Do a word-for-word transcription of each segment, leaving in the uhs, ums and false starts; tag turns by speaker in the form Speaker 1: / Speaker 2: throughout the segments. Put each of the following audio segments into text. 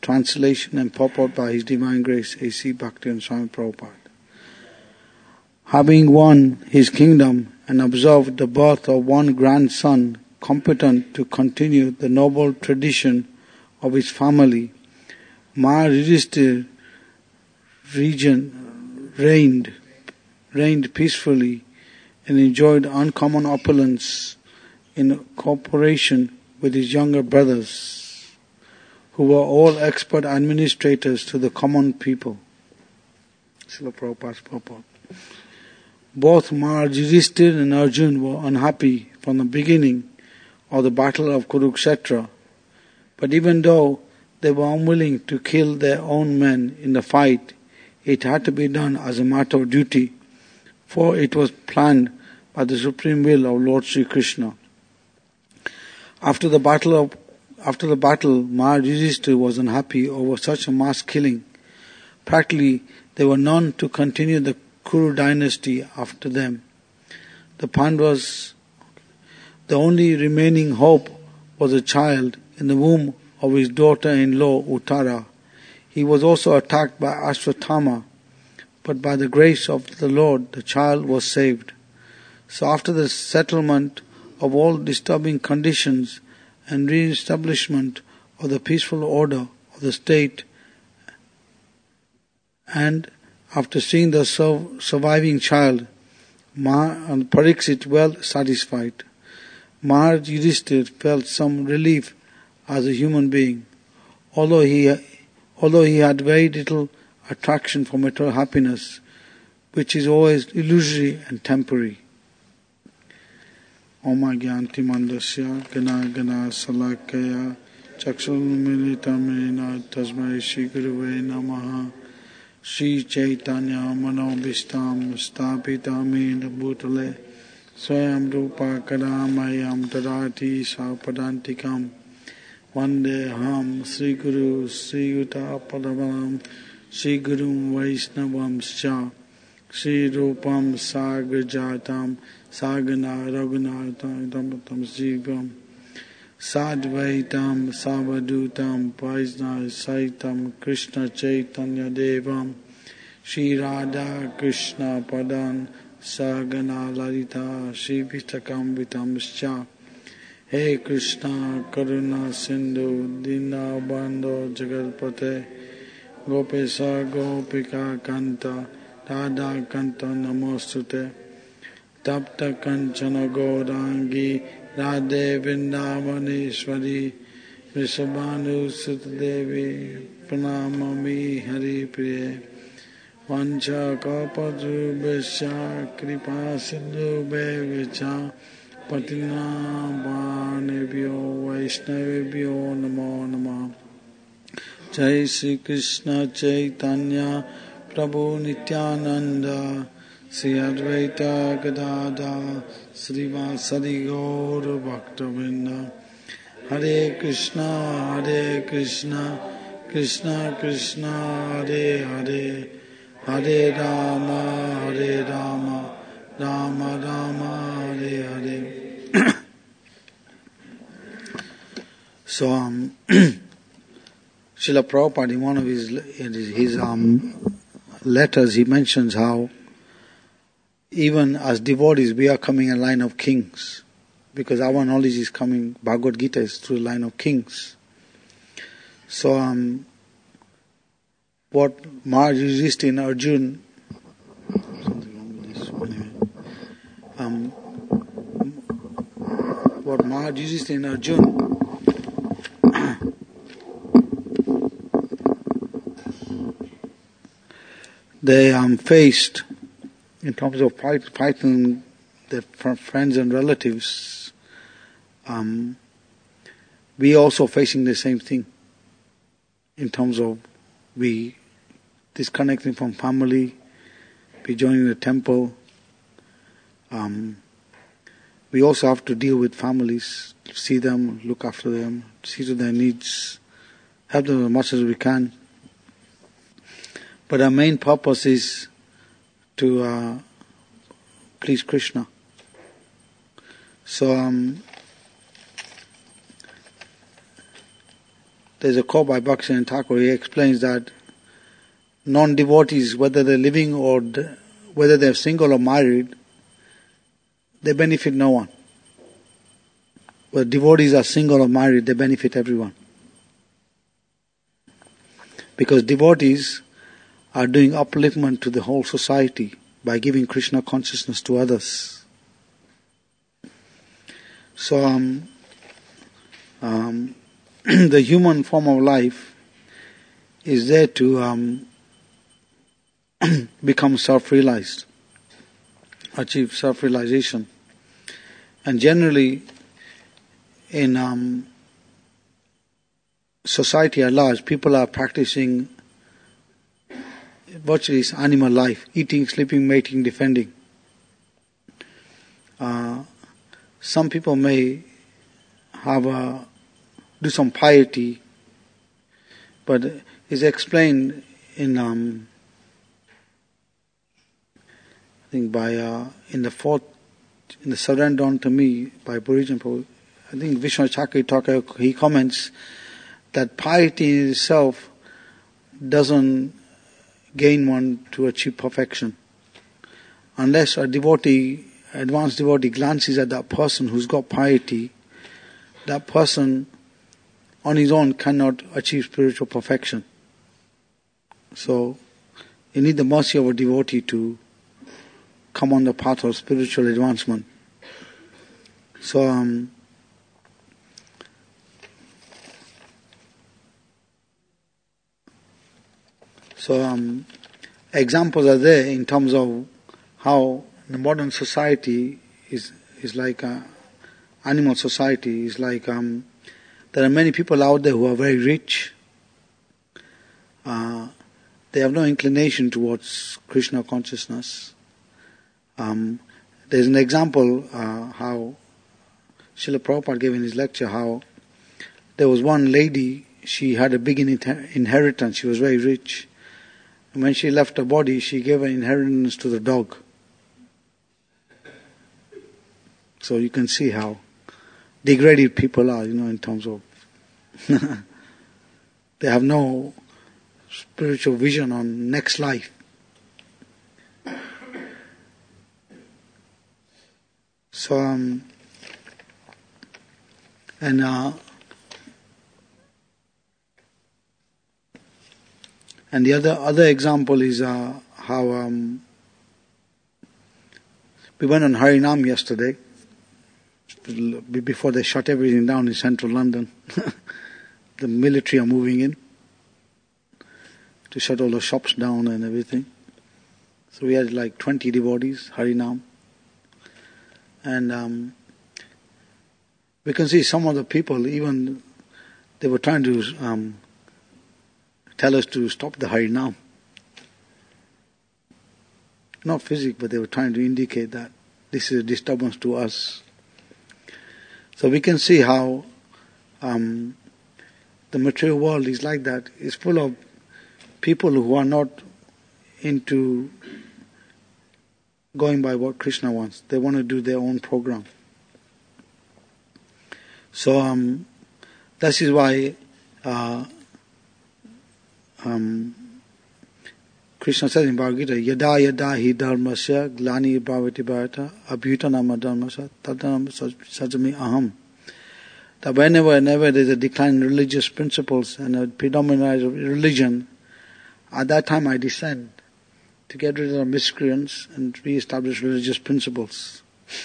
Speaker 1: translation and purport by His Divine Grace A C Bhaktivinoda Swami Prabhupada. Having won his kingdom and observed the birth of one grandson competent to continue the noble tradition of his family, Maharaj Yudhishthira region reigned, reigned peacefully and enjoyed uncommon opulence in cooperation with his younger brothers, who were all expert administrators to the common people. Srila Prabhupada's purport. Both Maharaj Yudhishthira and Arjuna were unhappy from the beginning of the battle of Kurukshetra, but even though they were unwilling to kill their own men in the fight, it had to be done as a matter of duty, for it was planned by the supreme will of Lord Sri Krishna. After the battle of after the battle, Maharaj Yudhishthira was unhappy over such a mass killing. Practically, there were none to continue the Kuru dynasty after them. The Pandavas, the only remaining hope was a child in the womb of his daughter-in-law Uttara. He was also attacked by Ashwatthama, but by the grace of the Lord, the child was saved. So after the settlement of all disturbing conditions and re-establishment of the peaceful order of the state, and after seeing the surviving child, Parikshit well satisfied, Maharaj Yudhishthira felt some relief as a human being, although he, although he had very little attraction for material happiness, which is always illusory and temporary. Om Agyanti Mandasya Gana Gana Salakaya Chakshul Militamena Tasmai Shri Guruve Namaha Shri Chaitanya Manobhistam Sthapitamena Bhutale Swayam Rupa Kadamayam Tadati Sapadantikam Vande Ham Sri Guru Sri Yuta Padavaram Sri Gurum Vaishnavam Scha Sri Rupam Sagrajatam Sagana Raghunatam Damatam Jivam Sadvaitam Savadutam Vaisna Saitam Krishna Chaitanya Devam Shri Radha Krishna Padan Sagana Lalita Shri Vitakam Vitamscha. Hey Krishna Karuna Sindhu Dina Bandho Jagatpate Gopesa Gopika Kanta Radha Kanta Namostute Tapta Kanchana Gaurangi Radhe Vrindavaneshwari Vrishabhanu Sutadevi Pranamami Hari Priye Vancha Kapadrubhasya Kripa Sindhu Bevicha Patina Bhanebhyo Vaishnavebhyo Namo Namah. Jai Sri Krishna Chaitanya Prabhu Nityananda Sri Advaita Gadada Srivasadi Gaur Bhaktavinda. Hare Krishna Hare Krishna Krishna Krishna Hare Hare Hare Rama Hare Rama Rama Rama Hare Hare. So um, Srila Prabhupada, in one of his, his um, letters, he mentions how even as devotees, we are coming in a line of kings, because our knowledge is coming, Bhagavad Gita is through the line of kings. So, um, what Maharaj Yudhishthira in Arjuna, something wrong with this, anyway. Um, what Maharaj Yudhishthira in Arjuna, they um, faced, in terms of fight, fighting their friends and relatives, um, we also facing the same thing in terms of we disconnecting from family, we joining the temple. Um, we also have to deal with families, see them, look after them, see to their needs, help them as much as we can. But our main purpose is to uh, please Krishna. So um, there's a quote by Bhaktivinoda Thakur. He explains that non-devotees, whether they're living or whether they're single or married, they benefit no one. Whether devotees are single or married, they benefit everyone. Because devotees are doing upliftment to the whole society by giving Krishna consciousness to others. So um, um, the human form of life is there to um, become self-realized, achieve self-realization. And generally, in um, society at large, people are practicing virtually animal life, eating, sleeping, mating, defending. Uh, some people may have a, do some piety, but it's explained in um, I think by uh, in the fourth in the Surrender Unto Me by Purijan, I think Vishnu Chakri Thakur, he comments that piety in itself doesn't gain one to achieve perfection. Unless a devotee, advanced devotee glances at that person who's got piety, that person on his own cannot achieve spiritual perfection. So, you need the mercy of a devotee to come on the path of spiritual advancement. So, um, so um, examples are there in terms of how the modern society is is like a animal society. Is like um, there are many people out there who are very rich. Uh, they have no inclination towards Krishna consciousness. Um, there's an example uh, how Srila Prabhupada gave in his lecture how there was one lady, she had a big inheritance, she was very rich. And when she left her body, she gave her inheritance to the dog. So you can see how degraded people are, you know, in terms of they have no spiritual vision on next life. So, um, and uh, and the other other example is uh, how um, we went on Harinam yesterday, before they shut everything down in central London. The military are moving in to shut all the shops down and everything. So we had like twenty devotees, Harinam. And um, we can see some of the people, even they were trying to um, tell us to stop the Harinam. Not physical, but they were trying to indicate that this is a disturbance to us. So we can see how um, the material world is like that. It's full of people who are not into going by what Krishna wants. They want to do their own program. So um, that is why uh, um, Krishna says in Bhagavad Gita, Yada yada hi dharmasya glani bhavati bharata abhyutanama dharmasya tadanam sajami aham. That whenever, whenever there is a decline in religious principles and a predominance of religion, at that time I descend to get rid of the miscreants and re-establish religious principles.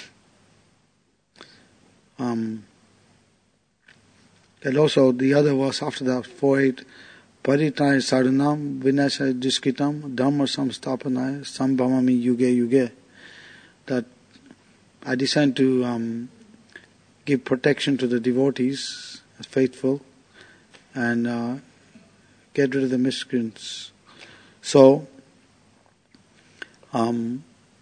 Speaker 1: Um, and also the other verse after that, four eight, Paritaya sadhanam vinasya diskitam dhamma samstapanaya sambhavami yuge yuge. That I descend to um, give protection to the devotees, faithful, and uh, get rid of the miscreants. So, um,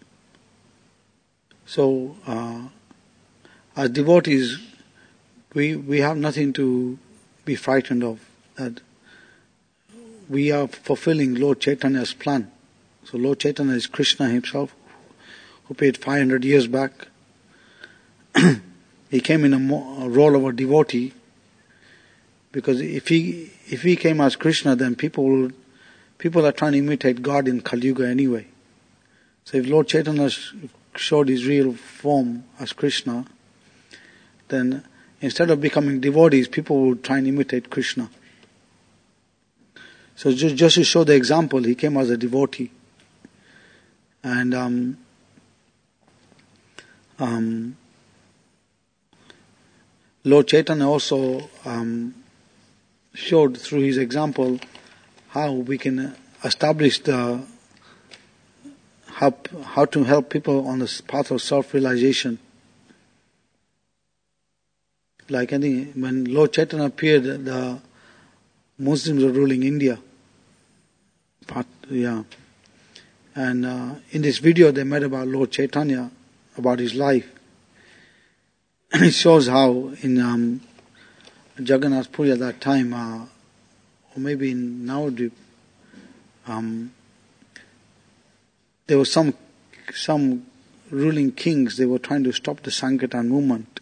Speaker 1: so uh, as devotees, we we have nothing to be frightened of. That we are fulfilling Lord Chaitanya's plan. So Lord Chaitanya is Krishna himself, who paid five hundred years back. He came in a, mo- a role of a devotee, Because if he if he came as Krishna, then people will, people are trying to imitate God in Kali Yuga anyway. So if Lord Chaitanya showed his real form as Krishna, then instead of becoming devotees, people would try and imitate Krishna. So just, just to show the example, he came as a devotee. And um, um, Lord Chaitanya also um, showed through his example how we can establish the help, how to help people on the path of self-realization. Like I think when Lord Chaitanya appeared, the Muslims were ruling India. Part, yeah. And uh, in this video they made about Lord Chaitanya, about his life. And it shows how in um, Jagannath Puri at that time, uh, or maybe in Navadvip, um, there were some some ruling kings, they were trying to stop the Sankirtan movement.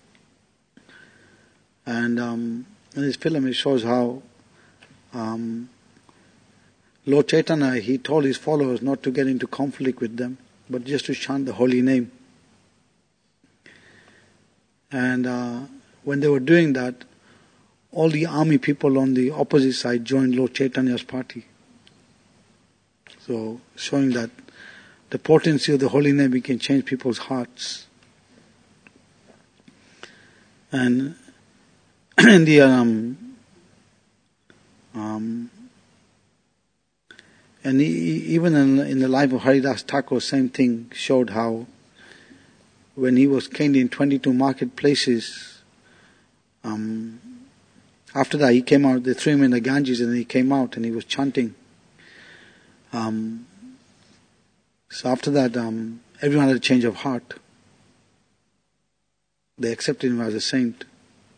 Speaker 1: And um, in this film it shows how um, Lord Chaitanya, he told his followers not to get into conflict with them, but just to chant the holy name. And uh, when they were doing that, all the army people on the opposite side joined Lord Chaitanya's party. So showing that the potency of the holy name, it can change people's hearts. And in the um, um, and he, even in, in the life of Haridas Thakur, same thing showed how when he was caned in twenty-two marketplaces, um, after that he came out, they threw him in the Ganges and he came out and he was chanting. Um, so after that, um, everyone had a change of heart. They accepted him as a saint.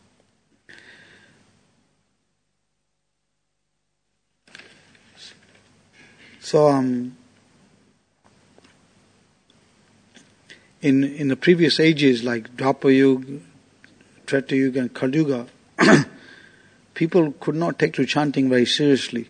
Speaker 1: So, um, in in the previous ages like Dwapar Yuga, Treta Yuga and Kali Yuga, people could not take to chanting very seriously.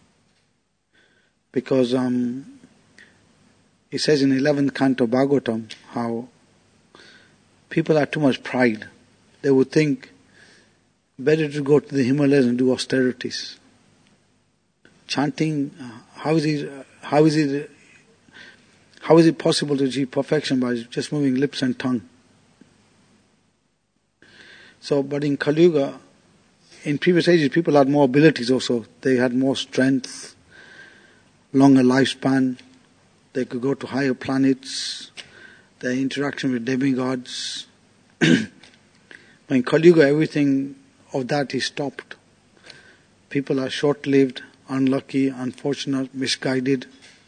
Speaker 1: Because um, it says in eleventh canto Bhagavatam how people have too much pride. They would think better to go to the Himalayas and do austerities. Chanting, uh, how is it, uh, how is it, how is it possible to achieve perfection by just moving lips and tongue? So, but in Kali Yuga, in previous ages, people had more abilities also. They had more strength, longer lifespan. They could go to higher planets. Their interaction with demigods. But in Kali Yuga, everything of that is stopped. People are short-lived, unlucky, unfortunate, misguided.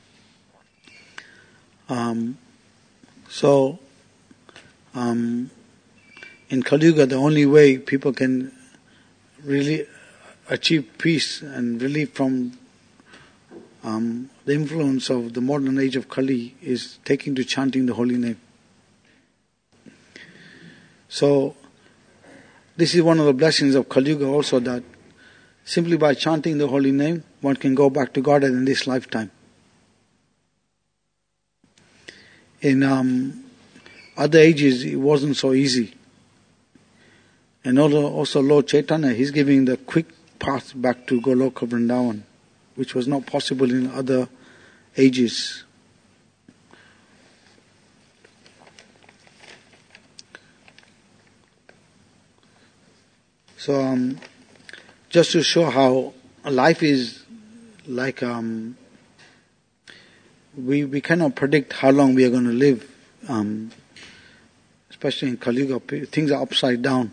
Speaker 1: Um, so, um, in Kali Yuga, the only way people can really achieve peace and relief from um, the influence of the modern age of Kali is taking to chanting the holy name. So, this is one of the blessings of Kali Yuga also, that simply by chanting the holy name, one can go back to Godhead in this lifetime. In um, other ages, it wasn't so easy. And also Lord Chaitanya, he's giving the quick path back to Goloka Vrindavan, which was not possible in other ages. So, um, just to show how life is like, um, we we cannot predict how long we are going to live, um, especially in Kali Yuga, things are upside down.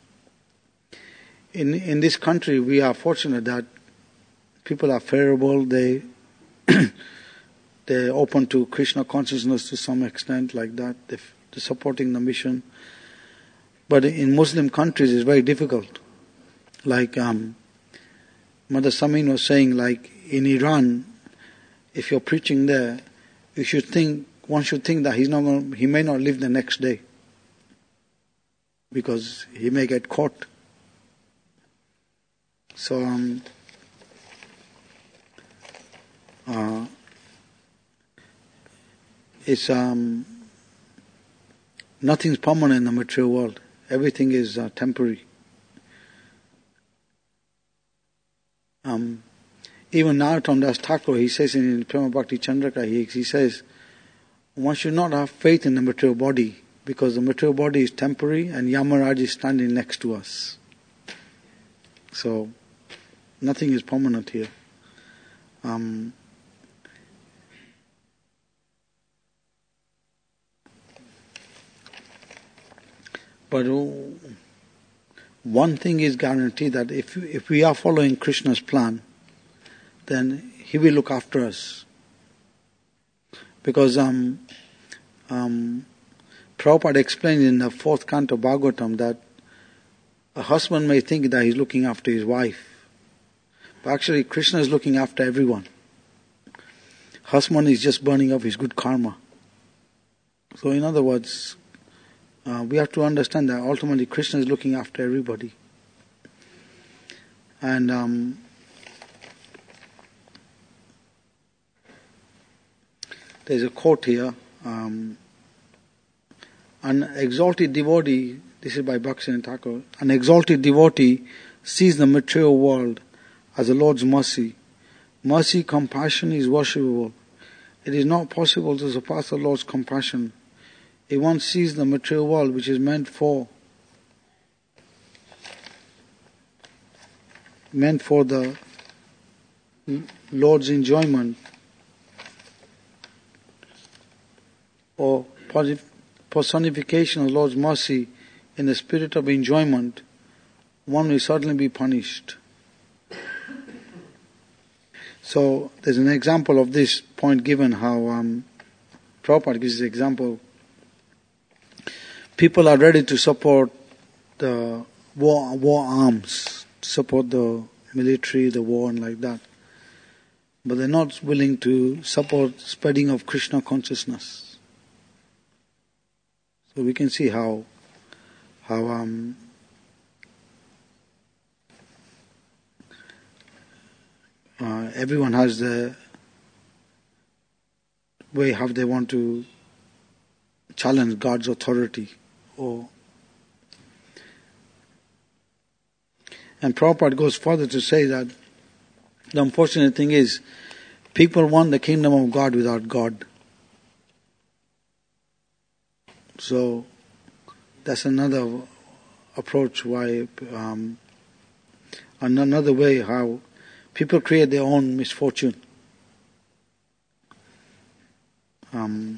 Speaker 1: In in this country, we are fortunate that people are favorable. They they're open to Krishna consciousness to some extent, like that. They're supporting the mission. But in Muslim countries, it's very difficult. Like um, Mother Samin was saying, like in Iran, if you're preaching there, you should think one should think that he's not going, he may not live the next day because he may get caught. So, um, uh, it's um, nothing's permanent in the material world. Everything is uh, temporary. Um, even Narottam Das Thakur, he says in Prema Bhakti Chandrika, he, he says, one should not have faith in the material body, because the material body is temporary and Yamaraj is standing next to us. So, nothing is permanent here. Um, but oh, one thing is guaranteed, that if if we are following Krishna's plan, then He will look after us. Because um, um, Prabhupada explained in the fourth canto of Bhagavatam that a husband may think that he's looking after his wife, but actually Krishna is looking after everyone. Husband is just burning up his good karma. So in other words, uh, we have to understand that ultimately Krishna is looking after everybody. And um, there's a quote here, um, an exalted devotee, this is by Bhaktivinoda Thakur, an exalted devotee sees the material world as the Lord's mercy. Mercy, compassion is worshipable. It is not possible to surpass the Lord's compassion. If one sees the material world, which is meant for meant for the Lord's enjoyment, or personification of Lord's mercy in the spirit of enjoyment, one will certainly be punished. So there's an example of this point given, how um, Prabhupada gives the example. People are ready to support the war, war arms, support the military, the war and like that. But they're not willing to support spreading of Krishna consciousness. So we can see how how um, uh, everyone has the way how they want to challenge God's authority. Or and Prabhupada goes further to say that the unfortunate thing is people want the kingdom of God without God. So that's another approach why, um, another way how people create their own misfortune. Um,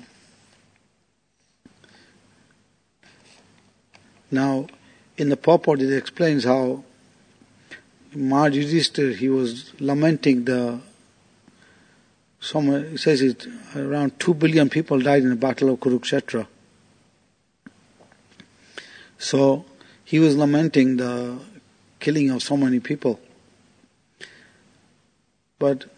Speaker 1: now, in the purport it explains how Maharaj Yudhishthira, he was lamenting the, somewhere it says it, around two billion people died in the battle of Kurukshetra. So he was lamenting the killing of so many people. But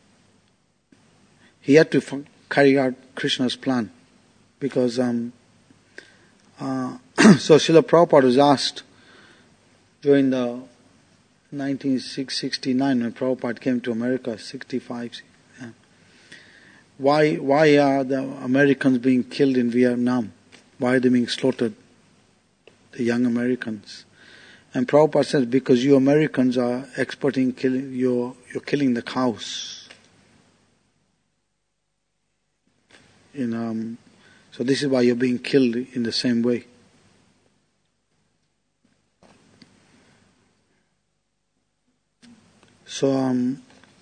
Speaker 1: he had to f- carry out Krishna's plan. Because, um, uh, so Srila Prabhupada was asked during the nineteen sixty-nine when Prabhupada came to America, sixty-five, yeah, why, why are the Americans being killed in Vietnam? Why are they being slaughtered? The young Americans. And Prabhupada says, because you Americans are expert in killing, you're, you're killing the cows. In, um, so this is why you're being killed in the same way. So, um,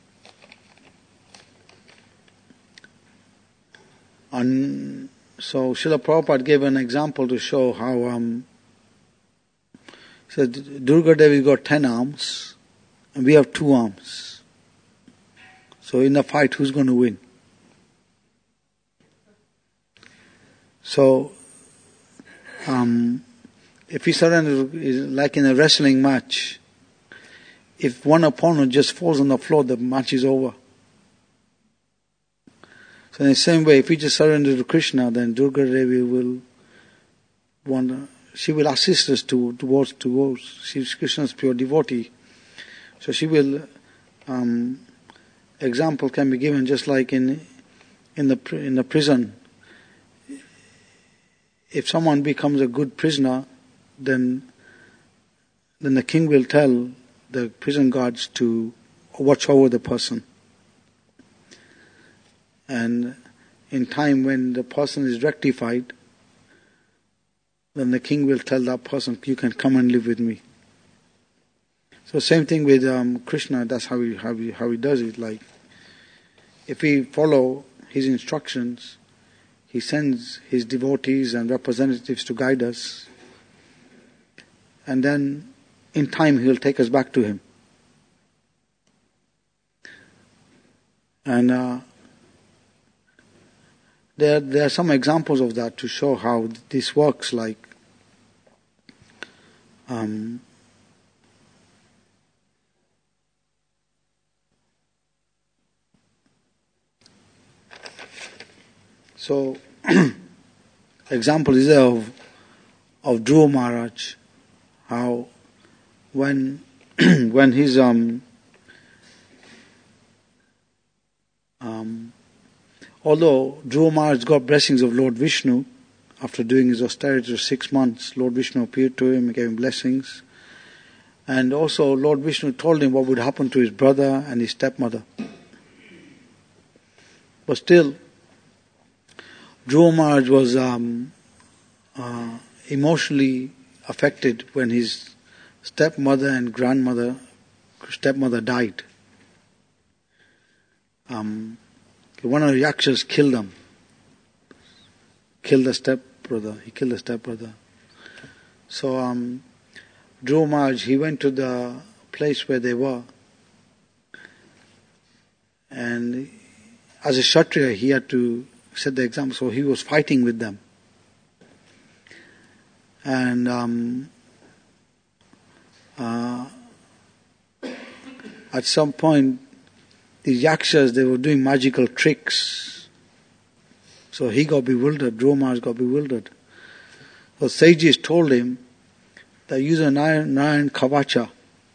Speaker 1: and so Srila Prabhupada gave an example to show how, um, he said, Durga Devi got ten arms, and we have two arms. So in the fight, who's going to win? So, um, if we surrender, like in a wrestling match, if one opponent just falls on the floor, the match is over. So in the same way, if we just surrender to Krishna, then Durga Devi will want, she will assist us to, towards, towards, she's Krishna's pure devotee. So she will, um, example can be given just like in in the in the prison. If someone becomes a good prisoner, then then the king will tell the prison guards to watch over the person. And in time when the person is rectified, then the king will tell that person, you can come and live with me. So same thing with um, Krishna, that's how he, how, he, how he does it. Like, if we follow his instructions, he sends his devotees and representatives to guide us. And then in time he will take us back to him. And uh, there, there are some examples of that to show how this works. Like, um, so example is there of of Dhruva Maharaj, how when when his um um although Dhruva Maharaj got blessings of Lord Vishnu, after doing his austerity for six months, Lord Vishnu appeared to him and gave him blessings. And also Lord Vishnu told him what would happen to his brother and his stepmother. But still, Dhruva Maharaj was um, uh, emotionally affected when his stepmother and grandmother, stepmother died. Um, one of the yakshas killed them. Killed the stepbrother. He killed the stepbrother. So um, Dhruva Maharaj, he went to the place where they were. And as a Kshatriya, he had to set the example. So he was fighting with them. And um, uh, at some point, these yakshas, they were doing magical tricks. So he got bewildered. Dhruva Maharaj got bewildered. So sages told him that use a Narayan Kavacha.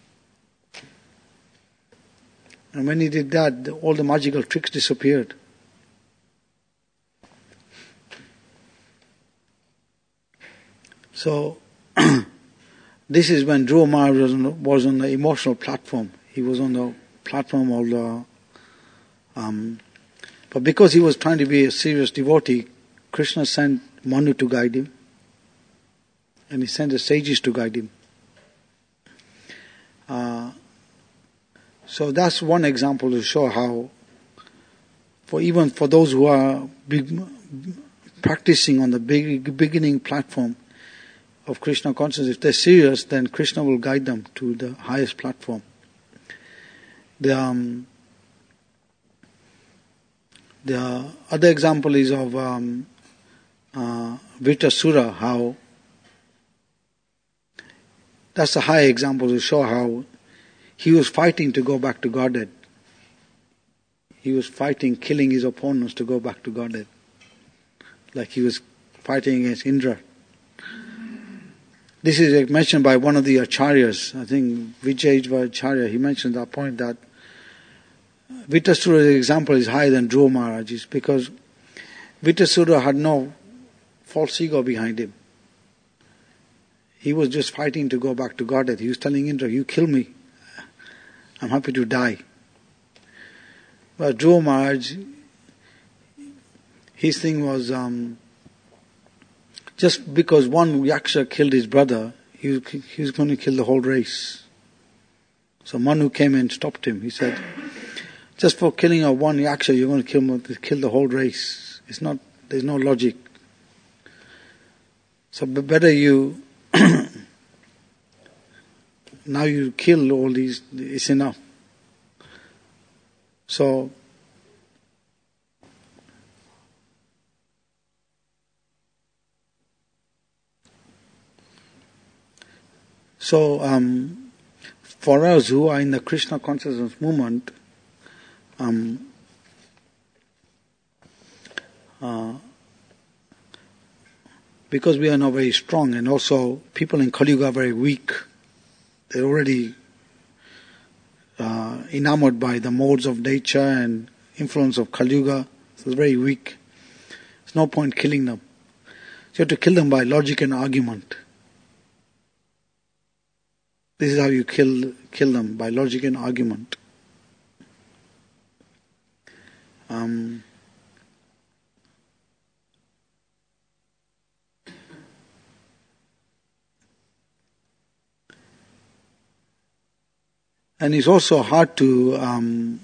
Speaker 1: And when he did that, all the magical tricks disappeared. So, this is when Dhruva Maharaj was on, was on the emotional platform. He was on the platform of the... Um, but because he was trying to be a serious devotee, Krishna sent Manu to guide him. And he sent the sages to guide him. Uh, so that's one example to show how, for even for those who are big, practicing on the big, beginning platform of Krishna consciousness, if they're serious, then Krishna will guide them to the highest platform. The, um, the other example is of um, uh, Vritrasura, how that's a high example to show how he was fighting to go back to Godhead. He was fighting, killing his opponents to go back to Godhead. Like he was fighting against Indra. This is mentioned by one of the acharyas, I think Vijayadeva Acharya. He mentioned that point that Vritrasura's example is higher than Dhruva Maharaj's because Vritrasura had no false ego behind him. He was just fighting to go back to Godhead. He was telling Indra, you kill me, I'm happy to die. But Dhruva Maharaj, his thing was, um, just because one yaksha killed his brother, he was, he was going to kill the whole race. So Manu came and stopped him. He said, just for killing a one yaksha, you're going to kill, kill the whole race. It's not, there's no logic. So better you, now you kill all these, it's enough. So, so um, for us who are in the Krishna consciousness movement, um, uh, because we are not very strong, and also people in Kali Yuga are very weak. They're already uh, enamored by the modes of nature and influence of Kali Yuga. So it's very weak. There's no point killing them. So you have to kill them by logic and argument. This is how you kill kill them, by logic and argument. Um, and it's also hard to um,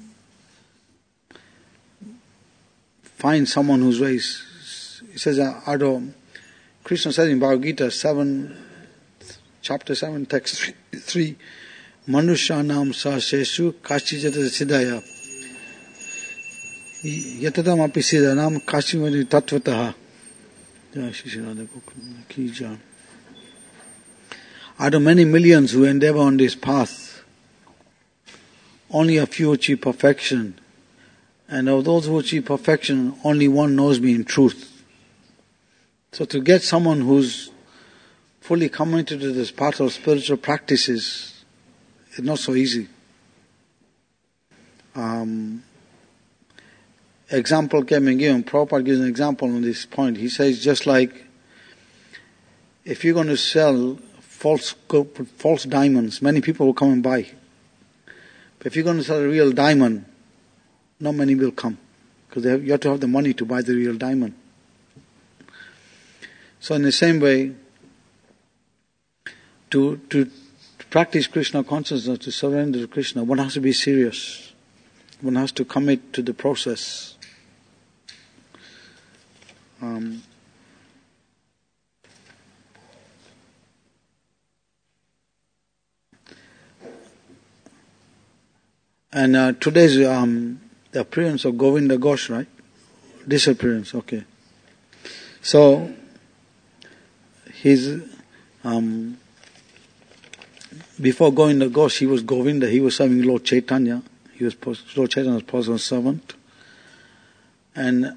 Speaker 1: find someone who's very. He says, Ado, Krishna says in Bhagavad Gita seven, chapter seven, text three, Manushanam saseshu kashijata siddhaya yatadam api siddhanam kashimani tattvataha. Out of many millions who endeavor on this path, only a few achieve perfection. And of those who achieve perfection, only one knows me in truth. So to get someone who's fully committed to this path of spiritual practices is not so easy. Um, example can be given. Prabhupada gives an example on this point. He says, just like if you're going to sell false false diamonds, many people will come and buy. But if you're going to sell a real diamond, not many will come, because you have to have the money to buy the real diamond. So in the same way, to, to to practice Krishna consciousness, to surrender to Krishna, one has to be serious. One has to commit to the process. Um, and uh, today's um, the appearance of Govinda Ghosh, right? Disappearance, okay. So, his, um, before Govinda Ghosh, he was Govinda, he was serving Lord Chaitanya. He was Lord Chaitanya's personal servant. And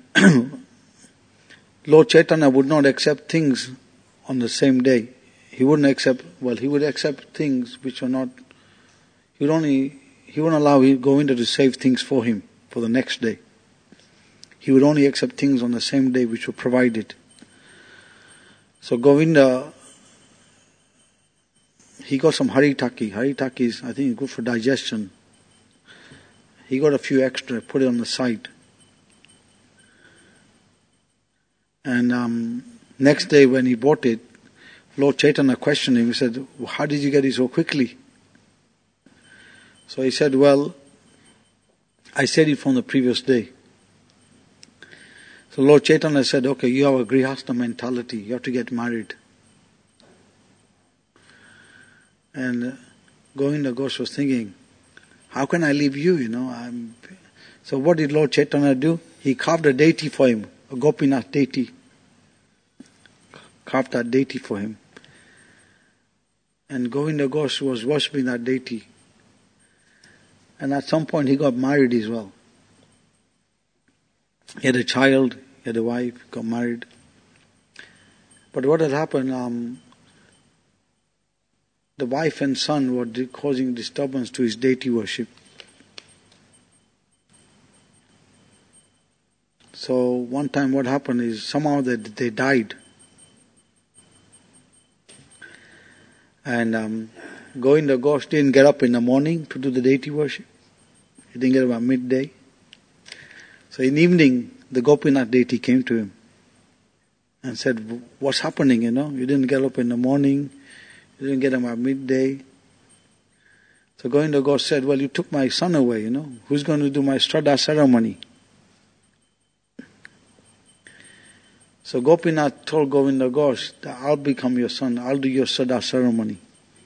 Speaker 1: Lord Chaitanya would not accept things on the same day. He wouldn't accept, well, he would accept things which are not, he would only, he wouldn't allow Govinda to save things for him for the next day. He would only accept things on the same day which were provided. So Govinda, he got some haritaki. Haritaki is, I think, good for digestion. He got a few extra, put it on the side. And um, next day when he bought it, Lord Chaitanya questioned him. He said, how did you get it so quickly? So he said, well, I said it from the previous day. So Lord Chaitanya said, okay, you have a grihastha mentality. You have to get married. And Govinda Ghosh was thinking, how can I leave you, you know? I'm... So what did Lord Chaitanya do? He carved a deity for him, a Gopinath deity. Carved that deity for him. And Govinda Ghosh was worshipping that deity. And at some point he got married as well. He had a child, he had a wife, got married. But what had happened, um, the wife and son were causing disturbance to his deity worship. So one time what happened is somehow they, they died. And um, Govinda Ghosh didn't get up in the morning to do the deity worship. He didn't get up at midday. So in the evening, the Gopinath deity came to him and said, what's happening, you know? You didn't get up in the morning. You didn't get up at midday. So Govinda Ghosh said, well, you took my son away, you know. Who's going to do my Shraddha ceremony? So Gopinath told Govinda Ghosh that I'll become your son. I'll do your Shraddha ceremony.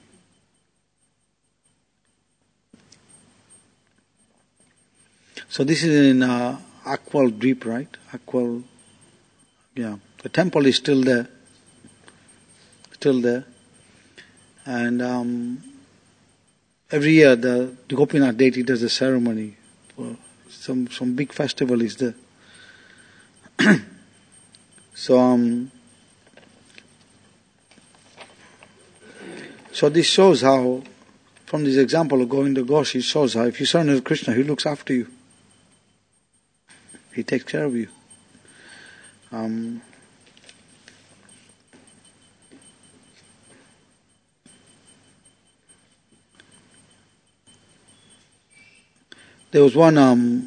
Speaker 1: So this is in uh, Akwal Dweep, right? Akwal, yeah. The temple is still there. Still there. And um, every year the, the Gopinath deity does a ceremony. Some some big festival is there. so um, so this shows how from this example of Govinda Ghosh, it shows how if you surrender to Krishna, he looks after you. He takes care of you. Um, there was one um,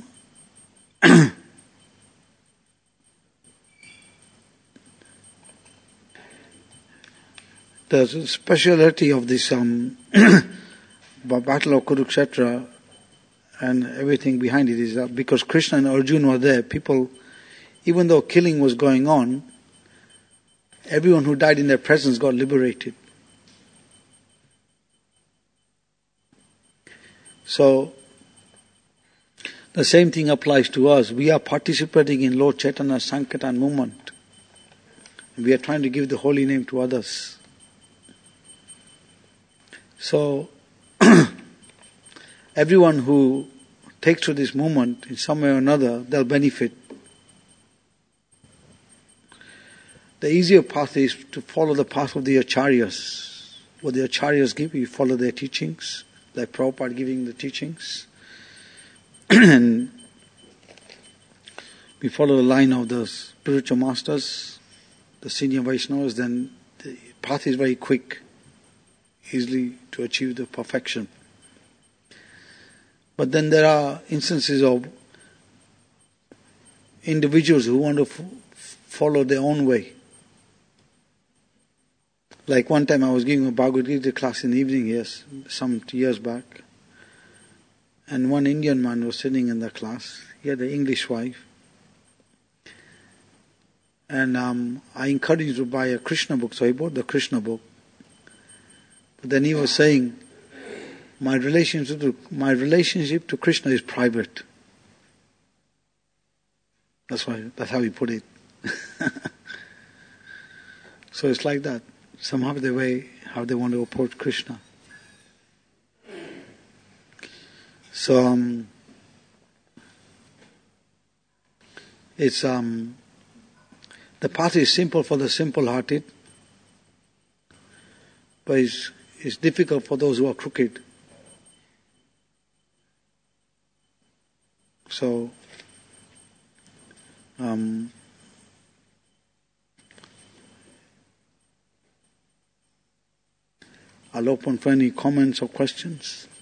Speaker 1: the speciality of this um, battle of Kurukshetra and everything behind it is that because Krishna and Arjuna were there, people, even though killing was going on, everyone who died in their presence got liberated. So, the same thing applies to us. We are participating in Lord Chaitanya's Sankirtan movement. We are trying to give the holy name to others. So, everyone who takes to this movement in some way or another, they'll benefit. The easier path is to follow the path of the Acharyas. What the Acharyas give, you follow their teachings, like Prabhupada giving the teachings. And we follow the line of the spiritual masters, the senior Vaishnavas, then the path is very quick, easily to achieve the perfection. But then there are instances of individuals who want to f- follow their own way. Like one time I was giving a Bhagavad Gita class in the evening, yes, some years back. And one Indian man was sitting in the class. He had an English wife. And um, I encouraged him to buy a Krishna book, so he bought the Krishna book. But then he was saying, my relationship to, my relationship to Krishna is private. That's why, that's how he put it. So it's like that. Some have their way, how they want to approach Krishna. So, um, it's, um, the path is simple for the simple-hearted, but it's, it's difficult for those who are crooked. So, um, I'll open for any comments or questions.